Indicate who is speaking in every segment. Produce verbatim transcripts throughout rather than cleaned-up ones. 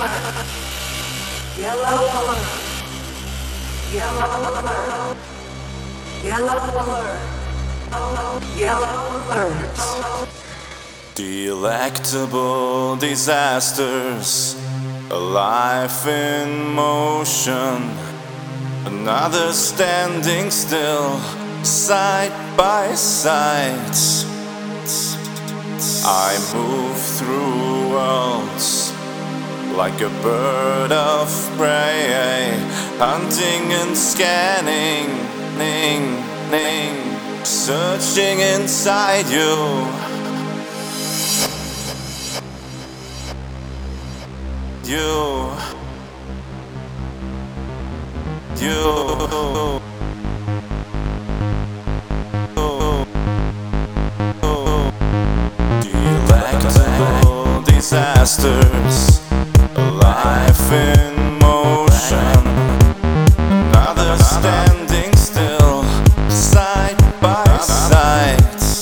Speaker 1: Yellow alert. Yellow alert. Yellow alert. Yellow alert.
Speaker 2: Delectable disasters, a life in motion, another standing still, side by side. I move through worlds like a bird of prey, hunting and scanning, ning, ning, searching inside you. You, you, delectable disasters, a life in motion, another standing still, side by side.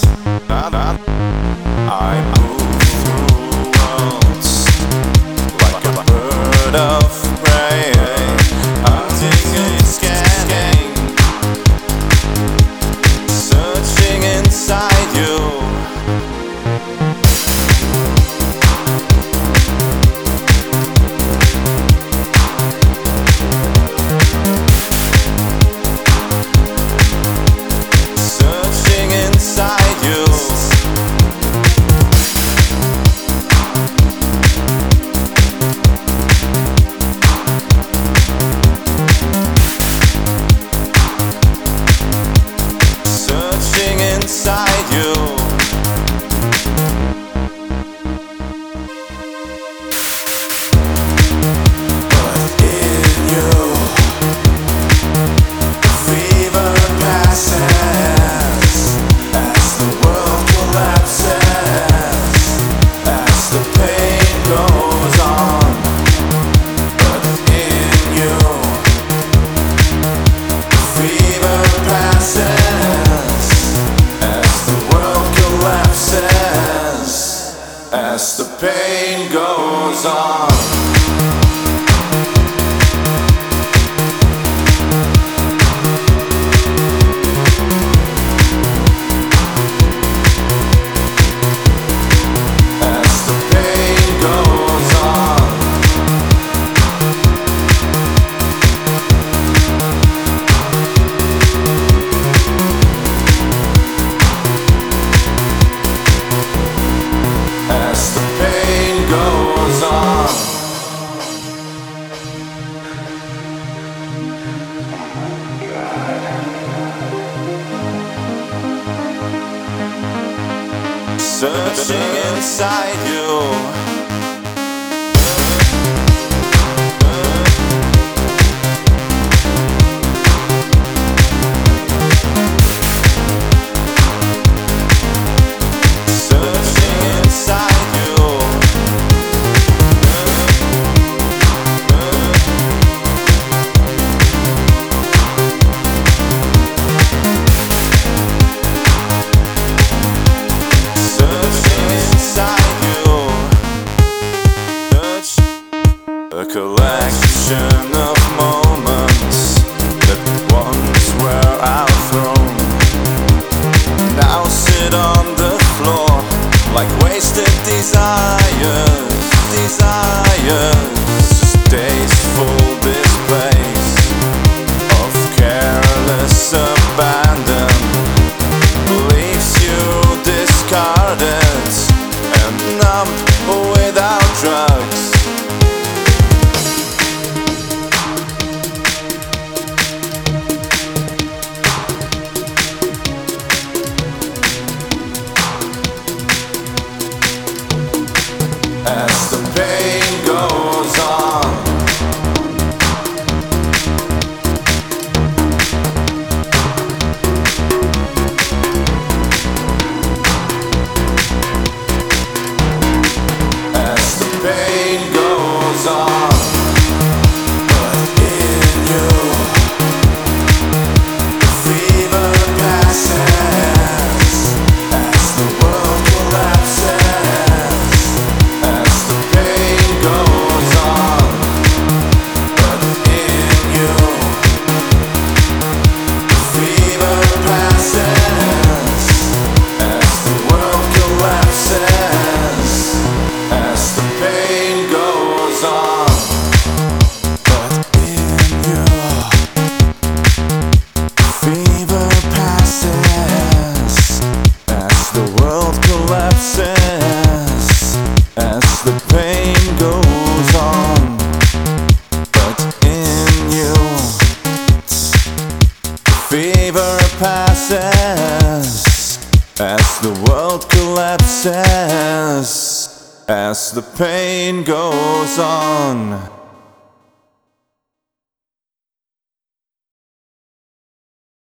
Speaker 2: I move through worlds like a bird of prey, hunting and scanning, searching inside you. Searching inside you. Searching inside you. But in you, the fever passes as the world collapses, as the pain goes on. But in you, the fever passes as the world collapses, as the pain goes on. As the pain goes on. As the pain goes on. Searching inside you. Searching inside you. Searching inside you. Search a collection of moments that once were outthrown, now sit on the floor like wasted desires, desires, just tasteful displays of careless abandon, leaves you discarded and numb without drugs. As the pain goes on. passes, as the world collapses, as the pain goes on.